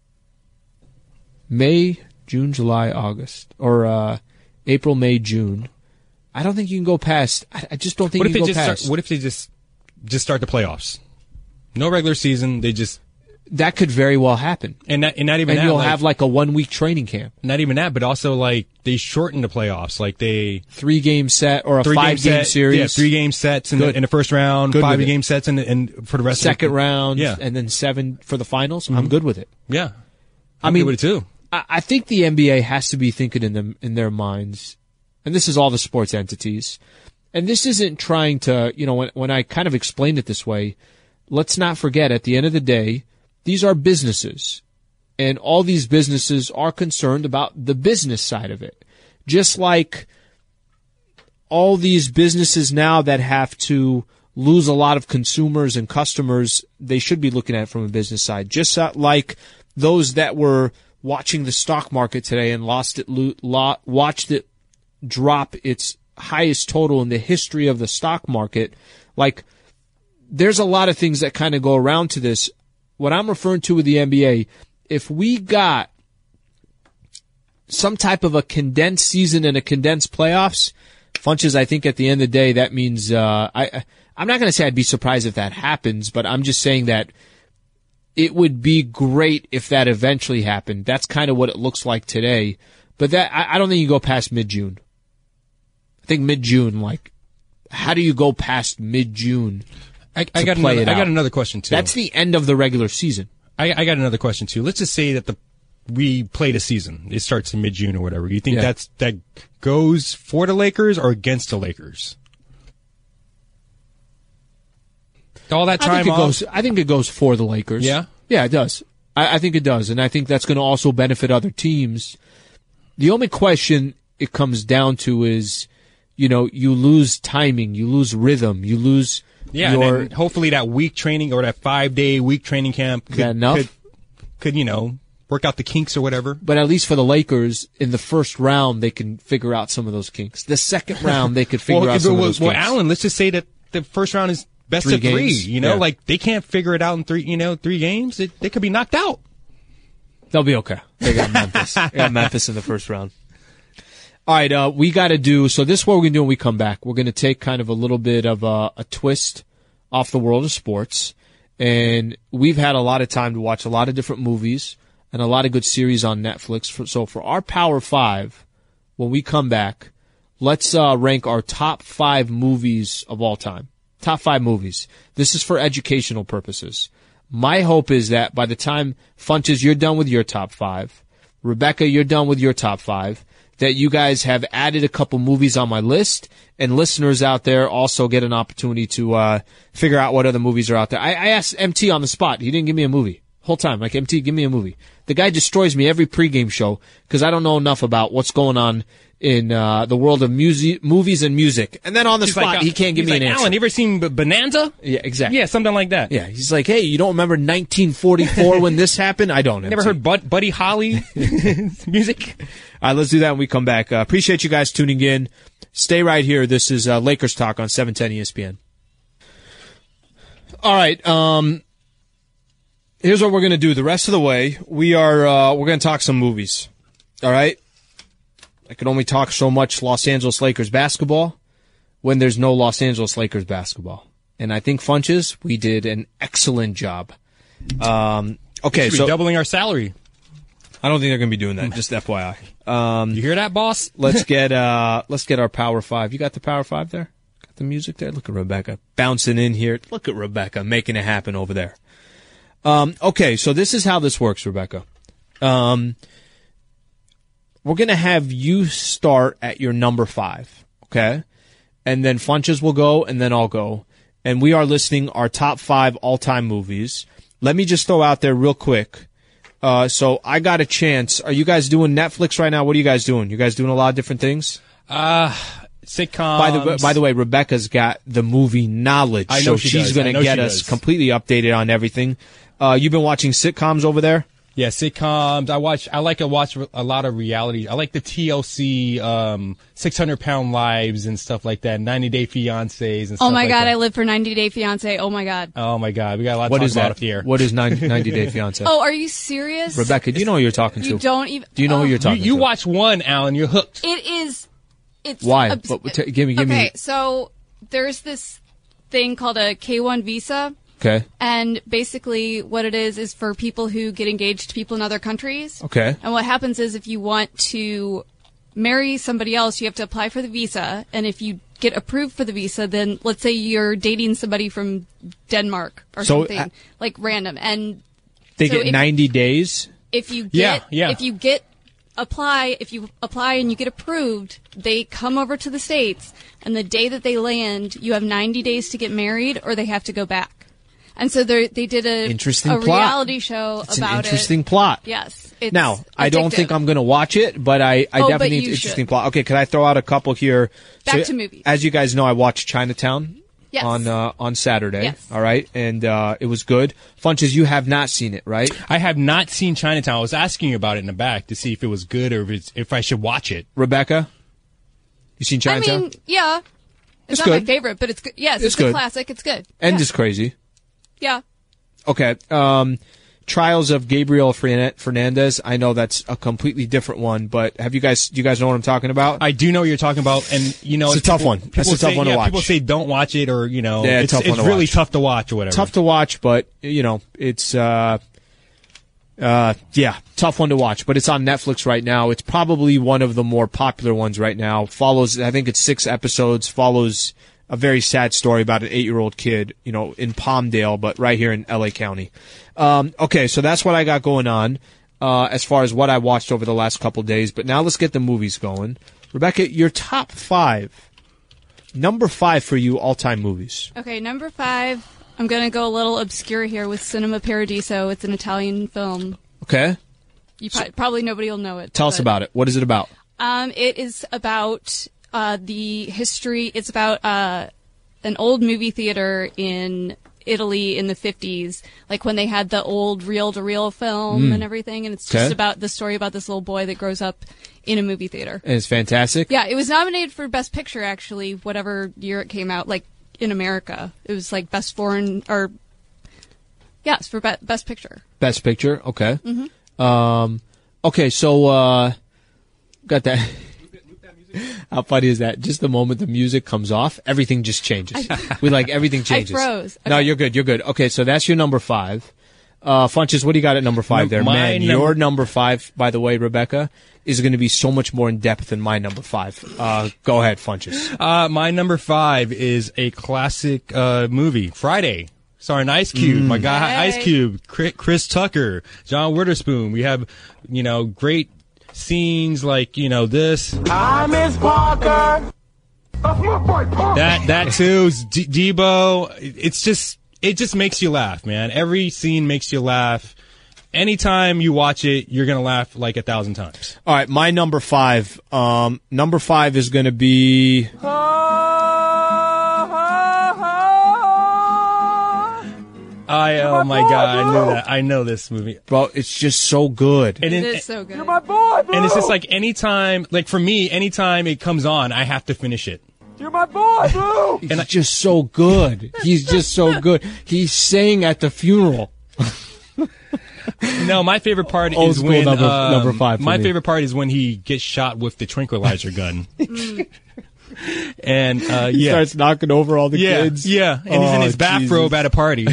May, June, July, August, or uh, April, May, June. I don't think you can go past. I just don't think what you can go just past. Start, what if they just just start the playoffs? No regular season. They just that could very well happen, and not, and not even and that, you'll like, have like a one week training camp. Not even that, but also like they shorten the playoffs, like they three game set or a three five game, game set, series. Yeah, three game sets in, the, in the first round, good five game sets, and and for the rest second of the, round, yeah. and then seven for the finals. Mm-hmm. I'm good with it. Yeah, I'm I mean, good with it too. I, I think the N B A has to be thinking in them in their minds, and this is all the sports entities. And this isn't trying to, you know, when, when I kind of explained it this way, let's not forget, at the end of the day, these are businesses. And all these businesses are concerned about the business side of it. Just like all these businesses now that have to lose a lot of consumers and customers, they should be looking at it from a business side. Just like those that were watching the stock market today and lost it, lo- watched it drop its highest total in the history of the stock market. Like, there's a lot of things that kind of go around to this. What I'm referring to with the N B A, if we got some type of a condensed season and a condensed playoffs, Funches, I think at the end of the day, that means, uh, I, I'm not going to say I'd be surprised if that happens, but I'm just saying that it would be great if that eventually happened. That's kind of what it looks like today. But that, I, I don't think you go past mid-June. I think mid-June, like, how do you go past mid-June I, I got another, I got another question, too. That's the end of the regular season. I, I got another question, too. Let's just say that the we play the season. It starts in mid-June or whatever. You think Yeah. that's that goes for the Lakers or against the Lakers? All that time I think it off? goes. I think it goes for the Lakers. Yeah? yeah, it does. I, I think it does, and I think that's going to also benefit other teams. The only question it comes down to is, you know, you lose timing, you lose rhythm, you lose. Yeah, your, and then hopefully that week training or that five-day week training camp could, that enough? could, could, you know, work out the kinks or whatever. But at least for the Lakers, in the first round, they can figure out some of those kinks. The second round, they could figure well, out some well, of those well, kinks. Alan, let's just say that the first round is best Three of three. games? You know, Yeah. like they can't figure it out in three. You know, three games. It, they could be knocked out. They'll be okay. They got Memphis. They got Memphis in the first round. All right, uh, we got to do, so this is what we're going to do when we come back. We're going to take kind of a little bit of a, a twist off the world of sports. And we've had a lot of time to watch a lot of different movies and a lot of good series on Netflix. For, so for our Power Five, when we come back, let's uh, rank our top five movies of all time. Top five movies. This is for educational purposes. My hope is that by the time, Funches, you're done with your top five, Rebecca, you're done with your top five, that you guys have added a couple movies on my list, and listeners out there also get an opportunity to uh figure out what other movies are out there. I, I asked M T on the spot. He didn't give me a movie. Whole time. Like, M T, give me a movie. The guy destroys me every pregame show because I don't know enough about what's going on in uh the world of music, movies and music. And then on the He's spot, like, he can't give he's me like, an answer. Alan, you ever seen B- Bonanza? Yeah, exactly. Yeah, something like that. Yeah, he's like, hey, you don't remember nineteen forty-four when this happened? I don't. Never M T. heard Bud- Buddy Holly music? All right, let's do that when we come back. Uh, appreciate you guys tuning in. Stay right here. This is uh, Lakers Talk on seven ten E S P N. All right. Um, here's what we're going to do. The rest of the way, we are uh, we're going to talk some movies. All right. I can only talk so much Los Angeles Lakers basketball when there's no Los Angeles Lakers basketball. And I think, Funches, we did an excellent job. Um, okay, We should so be doubling our salary. I don't think they're going to be doing that. Just F Y I. Um, You hear that, boss? let's get uh, let's get our Power Five. You got the Power Five there? Got the music there? Look at Rebecca bouncing in here. Look at Rebecca making it happen over there. Um, okay, so this is how this works, Rebecca. Um, we're going to have you start at your number five, okay? And then Funches will go, and then I'll go. And we are listing our top five all-time movies. Let me just throw out there real quick. Uh, so I got a chance. Are you guys doing Netflix right now? What are you guys doing? You guys doing a lot of different things? Uh, sitcoms. By the by the way, Rebecca's got the movie knowledge, I know so she she's does. going I to know get she us does. completely updated on everything. Uh, you've been watching sitcoms over there? Yeah, sitcoms. I watch. I like to watch a lot of reality. I like the T L C, um, six hundred pound lives and stuff like that. ninety day fiancés and stuff Oh my like God, that. I live for ninety day fiancé. Oh my God. Oh my God, we got a lot to What talk is about that? off the air. What is ninety Day Fiance? Oh, are you serious? Rebecca, do you know who you're talking to? You don't even. Do you know oh. who you're You, talking you to? watch one, Alan. You're hooked. It is. It's Why? obs- But t- give me, give okay, me. so there's this thing called a K one visa. Okay. And basically what it is is for people who get engaged to people in other countries. Okay. And what happens is if you want to marry somebody else, you have to apply for the visa. And if you get approved for the visa, then let's say you're dating somebody from Denmark or So, something, uh, like random. And They so get if- ninety days. if you get, Yeah, yeah. if you get apply, if you apply and you get approved, they come over to the States, and the day that they land, you have ninety days to get married, or they have to go back. And so they they did a Interesting a plot. reality show It's about an it. interesting plot. Yes. It's Now, I don't addictive. think I'm going to watch it, but I, I Oh, but definitely you think it's interesting should. plot. Okay, can I throw out a couple here? Back to movies. As you guys know, I watched Chinatown Yes. on uh, on Saturday. Yes. All right, and uh, it was good. Funches, you have not seen it, right? I have not seen Chinatown. I was asking you about it in the back to see if it was good or if it's, if I should watch it. Rebecca, you seen I Chinatown? mean, yeah. It's It's, not my good. favorite, but it's good. Yes, It's it's, good. a classic. It's good. End yeah. is crazy. Yeah. Okay. Um, Trials of Gabriel Fern- Fernandez. I know that's a completely different one, but have you guys? Do you guys know what I'm talking about? I do know what you're talking about, and you know It's a tough people- one. people That's a tough say- one to yeah, watch. People say don't watch it, or you know, Yeah, it's, tough one it's to really watch. tough to watch or whatever. Tough to watch, but you know, it's uh, uh, yeah, tough one to watch. But it's on Netflix right now. It's probably one of the more popular ones right now. Follows, I think it's six episodes. Follows a very sad story about an eight-year-old kid, you know, in Palmdale, but right here in L A County. Um, okay, so that's what I got going on. uh, as far as what I watched over the last couple days. But now let's get the movies going. Rebecca, your top five, number five for you all-time movies. Okay, number five, I'm going to go a little obscure here with Cinema Paradiso. It's an Italian film. Okay. You so, probably nobody will know it. Tell us about it. What is it about? Um, it is about uh, the history. It's about uh, an old movie theater in Italy in the fifties, like when they had the old reel-to-reel film mm. and everything, and it's just okay. about the story about this little boy that grows up in a movie theater. And it's fantastic? Yeah, it was nominated for Best Picture, actually, whatever year it came out, like in America. It was like Best Foreign, or, yeah, it's for be- Best Picture. Best Picture, okay. Mm-hmm. Um, okay, so, uh, got that. How funny is that? Just the moment the music comes off, everything just changes. we like, everything changes. I froze. Okay. No, you're good, you're good. Okay, so that's your number five. Uh, Funches, what do you got at number five there? My Man, num- your number five, by the way, Rebecca, is going to be so much more in depth than my number five. Uh, go ahead, Funches. Uh, my number five is a classic, uh, movie, Friday. Starring Ice Cube, mm. my guy hey. Ice Cube, Chris Tucker, John Witherspoon. We have, you know, great scenes like, you know, this. I miss Parker. That's my boy Parker. That, that too. D- Debo. It's just, it just makes you laugh, man. Every scene makes you laugh. Anytime you watch it, you're going to laugh like a thousand times. All right, my number five. Um, number five is going to be... I, oh my God, I knew that. I know this movie. Bro, it's just so good. And it, it is so good. You're my boy, bro. And it's just like anytime, like for me, anytime it comes on, I have to finish it. You're my boy, bro. He's and just so good. He's just so good. He's saying at the funeral. No, my favorite part Old is school when number, um, number five. My me. favorite part is when he gets shot with the tranquilizer gun. And uh, he yeah, starts knocking over all the yeah, kids. Yeah, and oh, he's in his bathrobe Jesus. at a party,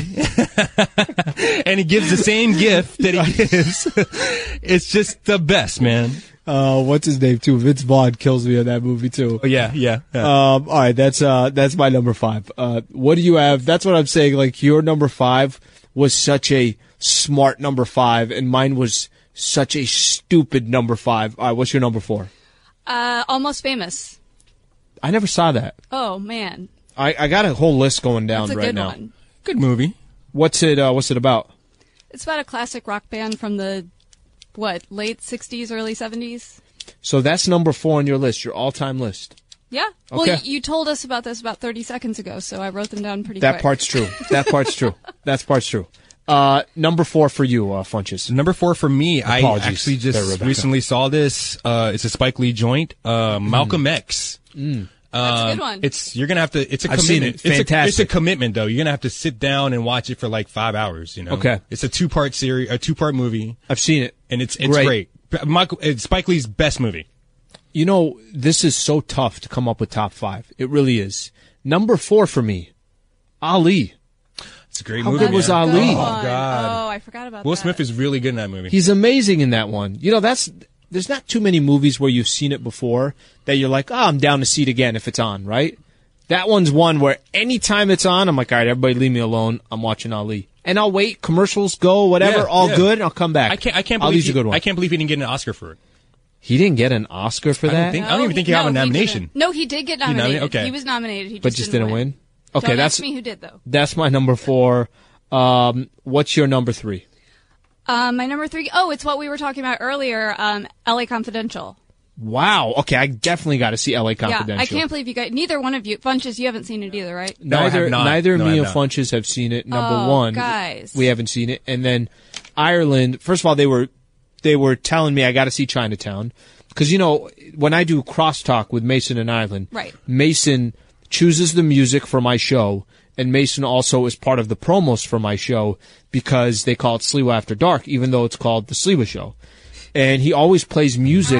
and he gives the same gift that he gives. It's just the best, man. Uh, what's his name too? Vince Vaughn kills me in that movie too. Oh, yeah, yeah. yeah. Um, all right, that's uh, that's my number five. Uh, what do you have? That's what I'm saying. Like your number five was such a smart number five, and mine was such a stupid number five. All right, what's your number four? Uh, Almost Famous. I never saw that. Oh man, I, I got a whole list going down That's a right good now. One. Good movie. What's it? Uh, what's it about? It's about a classic rock band from the what late sixties, early seventies. So that's number four on your list, your all-time list. Yeah. Okay. Well, y- you told us about this about thirty seconds ago, so I wrote them down pretty that quick. That part's true. That part's true. That part's true. Uh, number four for you, uh, Funches. Number four for me, Apologies I actually just there, recently saw this. Uh, it's a Spike Lee joint, uh, Malcolm mm. X. Mm. That's um, a good one. It's you're gonna have to. It's a I've commitment. seen it. Fantastic. It's a, it's a commitment, though. You're gonna have to sit down and watch it for like five hours. You know. Okay. It's a two part series, a two part movie. I've seen it, and it's it's great. great. Michael, it's Spike Lee's best movie. You know, this is so tough to come up with top five. It really is. Number four for me, Ali. It's a great How movie. good was man. Ali? Oh God. Oh, I forgot about Will that. Smith is really good in that movie. He's amazing in that one. You know, that's there's not too many movies where you've seen it before that you're like, oh, I'm down to see it again if it's on, right? That one's one where anytime it's on, I'm like, all right, everybody leave me alone. I'm watching Ali. And I'll wait, commercials go, whatever, Yeah, all yeah. good, and I'll come back. I can't. I can't believe. Ali's He, a good one. I can't believe he didn't get an Oscar for it. He didn't get an Oscar for I that? don't think. No, I don't even think he no, had a he nomination. didn't. No, he did get nominated. nominated? Okay. He was nominated. He just but just didn't, didn't win? win. Okay, Don't that's ask me who did, though. That's my number four. Um, what's your number three? Um, my number three, oh, it's what we were talking about earlier, um, L A Confidential. Wow. Okay, I definitely got to see L A Confidential. Yeah, I can't believe you guys, neither one of you, Funches, you haven't seen it either, right? No, I neither have not. neither No, I me have and not. Funches have seen it. Number Oh, one, guys. we haven't seen it. And then Ireland, first of all, they were they were telling me I got to see Chinatown. Because, you know, when I do crosstalk with Mason and Ireland, Right. Mason chooses the music for my show, and Mason also is part of the promos for my show because they call it Sliwa After Dark, even though it's called the Sliwa Show. And he always plays music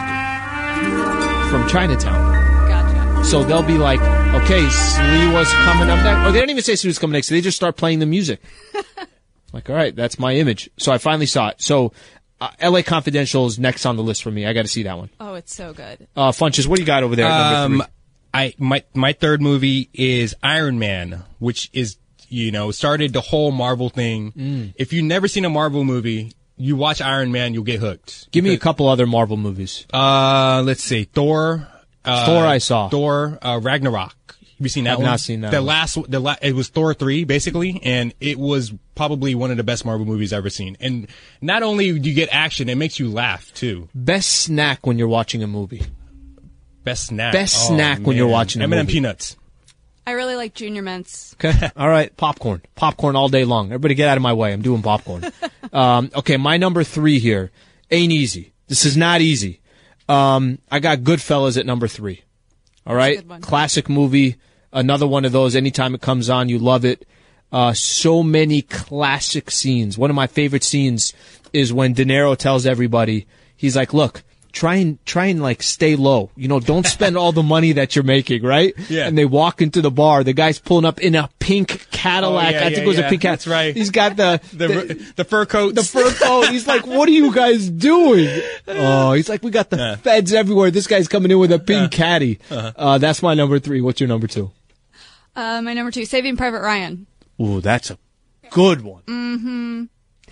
from Chinatown. Gotcha. So they'll be like, okay, Sliwa's coming up next. Or they don't even say Sliwa's coming next. They just start playing the music. Like, all right, that's my image. So I finally saw it. So uh, L A Confidential is next on the list for me. I got to see that one. Oh, it's so good. Uh, Funches, what do you got over there at number Um, three? I my my third movie is Iron Man, which is you know started the whole Marvel thing. Mm. If you've never seen a Marvel movie, you watch Iron Man, you'll get hooked. Give me a couple other Marvel movies. Uh, let's see, Thor. Uh, Thor, I saw. Thor, uh, Ragnarok. Have you seen that I've one? not seen that The one. last, the la- it was Thor three, basically, and it was probably one of the best Marvel movies I've ever seen. And not only do you get action, it makes you laugh, too. Best snack when you're watching a movie. Best snack. Best Oh, snack when man. you're watching a M and M movie. peanuts. I really like Junior Mints. Okay. All right. Popcorn. Popcorn all day long. Everybody get out of my way. I'm doing popcorn. um, okay. My number three here ain't easy. This is not easy. Um, I got Goodfellas at number three. All right. That's a good one. Classic movie. Another one of those. Anytime it comes on, you love it. Uh, so many classic scenes. One of my favorite scenes is when De Niro tells everybody, he's like, look, try and, try and like stay low. You know, don't spend all the money that you're making, right? Yeah. And they walk into the bar. The guy's pulling up in a pink Cadillac. Oh, yeah, I think yeah, it was yeah. a pink Cadillac. That's right. He's got the, The, the, the fur coat. the fur coat. He's like, what are you guys doing? Oh, he's like, we got the Yeah. feds everywhere. This guy's coming in with a pink Yeah. caddy. Uh-huh. Uh, that's my number three. What's your number two? Uh, my number two, Saving Private Ryan. Ooh, that's a good one. Mm-hmm.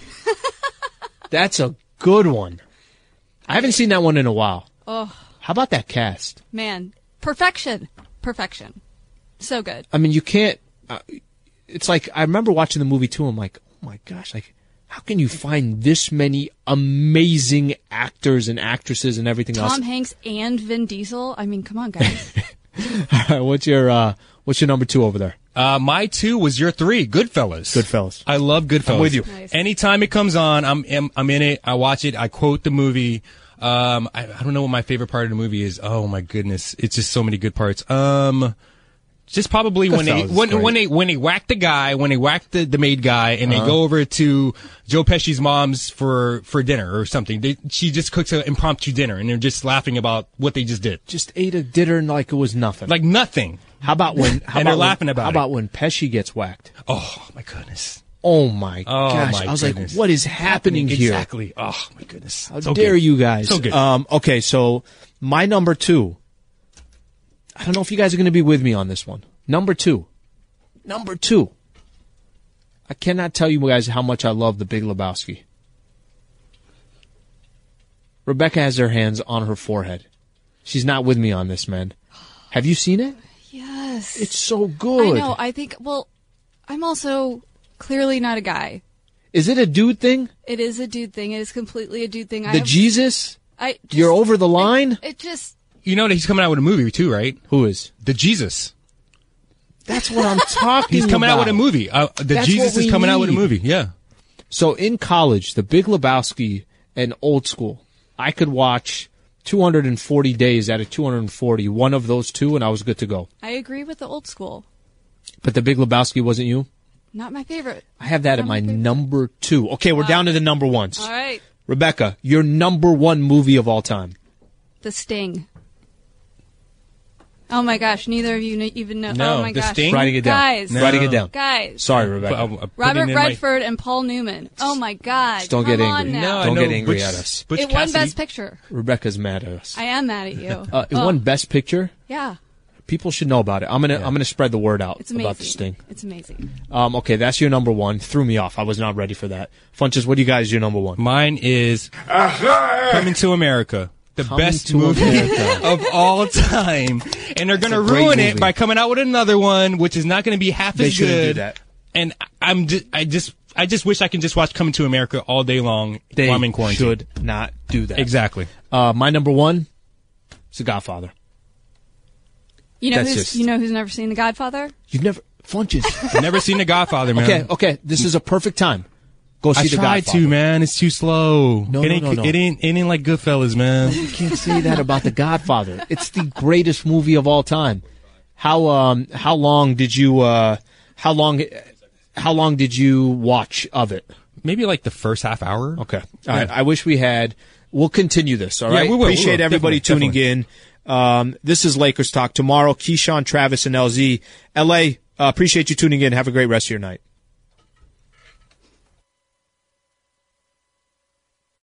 That's a good one. I haven't seen that one in a while. Oh, How about that cast? man. Perfection. Perfection. So good. I mean, you can't. Uh, it's like I remember watching the movie too. I'm like, oh my gosh, like how can you find this many amazing actors and actresses and everything Tom else? Hanks and Vin Diesel. I mean, come on, guys. All right, what's your uh, what's your number two over there? Uh, my two was your three, Goodfellas. Goodfellas. I love Goodfellas. I'm with you. Nice. Anytime it comes on, I'm, I'm I'm in it. I watch it. I quote the movie. Um, I, I don't know what my favorite part of the movie is. Oh my goodness, it's just so many good parts. Um, just probably when they Goodfellas is when great. when they when they whack the guy, when they whack the, the maid guy, and Uh-huh. they go over to Joe Pesci's mom's for for dinner or something. They, she just cooks an impromptu dinner, and they're just laughing about what they just did. Just ate a dinner like it was nothing. Like nothing. How about when? How And about they're laughing when, about How it. about when Pesci gets whacked? Oh my goodness. Oh my Oh gosh! my I was goodness. like, what is happening here? Exactly. Oh my goodness. How So dare good. you guys? So good. Um, okay, so my number two. I don't know if you guys are going to be with me on this one. Number two. Number two. I cannot tell you guys how much I love The Big Lebowski. Rebecca has her hands on her forehead. She's not with me on this, man. Have you seen it? Yes. It's so good. I know. I think, well, I'm also clearly not a guy. Is it a dude thing? It is a dude thing. It is completely a dude thing. I The have, Jesus? I just, You're over the line? It just, You know that he's coming out with a movie too, right? Who is? The Jesus. That's what I'm talking He's coming about. out with a movie. Uh, the That's Jesus what is we coming out with a need. movie. Yeah. So in college, The Big Lebowski and Old School, I could watch two hundred forty days out of two hundred forty, one of those two, and I was good to go. I agree with the Old School. But The Big Lebowski wasn't you? Not my favorite. I have that Not at my favorite. number two. Okay, we're down to the number ones. All right. Rebecca, your number one movie of all time. The Sting. Oh my gosh, neither of you kn- even know. No, oh my The gosh. Sting? Writing it down. Guys. No. Writing it down. Guys. Sorry, Rebecca. But I'm- I'm putting Robert it in my- Redford and Paul Newman. Oh my god. Just don't Come get on angry. now. No, I Don't know get angry Butch- at us. Butch It won Cassidy. Best Picture. Rebecca's mad at us. I am mad at you. Uh, it Oh, won Best Picture. Yeah. People should know about it. I'm gonna I'm gonna spread the word out It's amazing. about the Sting. It's amazing. Um, okay, that's your number one. Threw me off. I was not ready for that. Funches, what do you guys your number one? Mine is Coming to America. The Coming best to movie America. of all time. And they're going to a great ruin movie. it by coming out with another one, which is not going to be half They as shouldn't do good. that. And I'm just, I just, I just wish I can just watch Coming to America all day long They while I'm in quarantine. should not do that. Exactly. Uh, my number one is The Godfather. You know That's who's just- you know who's never seen The Godfather? You've never Funches. I've never seen The Godfather, man. Okay, okay. This is a perfect time. Go see I The tried Godfather. to, man. It's too slow. No, it no, ain't, no, no. It ain't, it ain't like Goodfellas, man. You can't say that about The Godfather. It's the greatest movie of all time. How um how long did you uh how long how long did you watch of it? Maybe like the first half hour. Okay. All right. I wish we had. We'll continue this. All Yeah, right. we will, we Appreciate will. everybody Definitely, tuning in. Um, this is Lakers Talk tomorrow. Keyshawn, Travis, and L Z. L A. Uh, appreciate you tuning in. Have a great rest of your night.